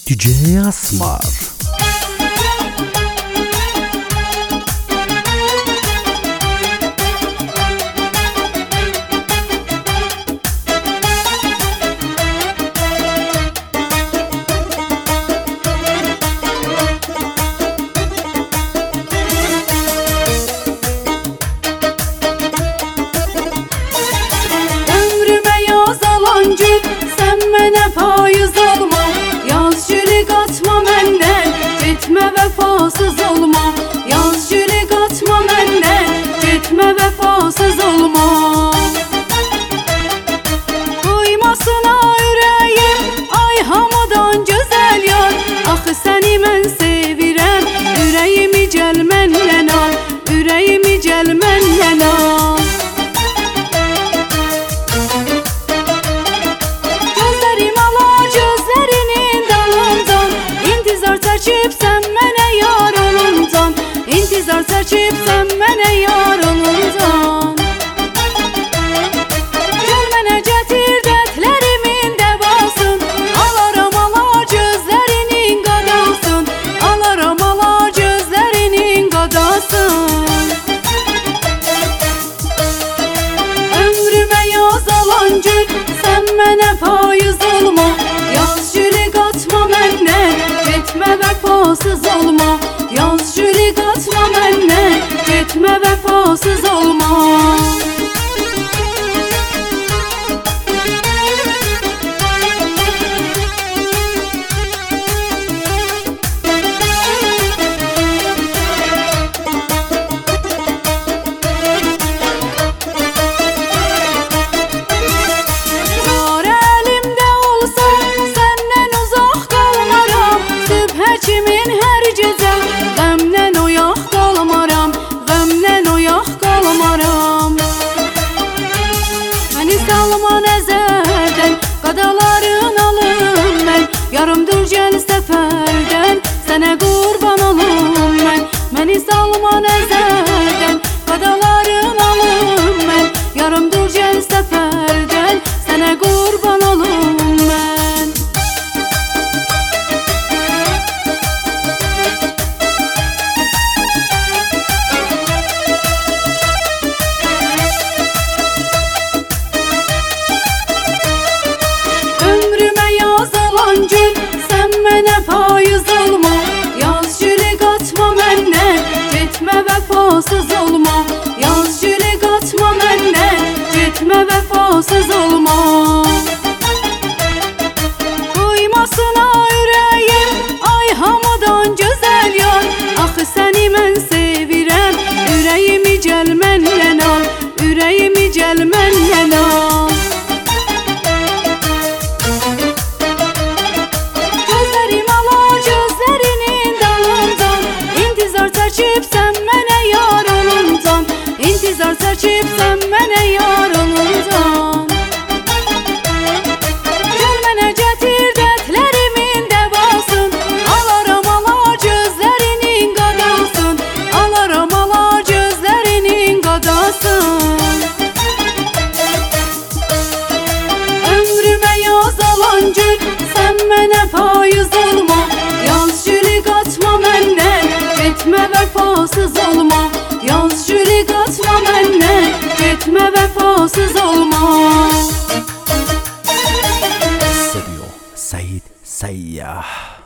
DJ Asmar. Sen mənə faiz olma, yaz gülü qatma məndən, getmə vəfasız olma. Yaz gülü qatma məndən, getmə vəfasız olma. Qoymasına ürəyim, ay hamadan gözəl yar. Axı səni mən sevirəm, ürəyimi gəl məndən al, ürəyimi gəl məndən al. İntizar çəkib sən mənə yar oluncan. Gəl mənə gətir dərdlərimin dəvasın, alaram ala gözlərinin qadasın, alaram ala gözlərinin qadasın. Ömrümə yaz alan gül, sən mənə faiz olma, yaz gülü qatma məndən, getmə vəfasız olma. Yaz gülü qatma məndən, getmə vəfasız olma. Zar əlimdə olsa, səndən uzaq qalmaram, sübhə kimin hər gecə qəmdən oyaq qalmaram, qəmdən oyaq qalmaram. Məni salma nəzərdən, qadaların alım mən, yarımdır gəl səfərdən, sənə qurban olum mən. Məni salma nəzərdən, qadaların alım mən, yarımdır gəl səfərdən, sənə qurban olum mən. Ömrümə yaz alan gül, sən mənə faiz olma, yaz gülü qatma məndən, getmə vəfasız olma. Yaz gülü qatma məndən, getmə vəfasız olma. Qoymasına ürəyim, ay hamadan gözəl yar. Axı səni mən sevirəm, ürəyimi gəl məndən al, ürəyimi gəl məndən al. Gözlərim ala gözlərinin dalıncan, İntizar çəkib sən mənə yar oluncan, İntizar çəkib sən mənə yar oluncan. Gəl mənə gətir dərdlərimin dəvasın, alaram ala gözlərinin qadasın, alaram ala gözlərinin qadasın. Ömrümə yaz alan gül, sən mənə faiz olma, yaz gülü qatma məndən, getmə vəfasız olma. Yaz gülü qatma məndən, getmə vəfasız olma. Seviyor Said Sayyah.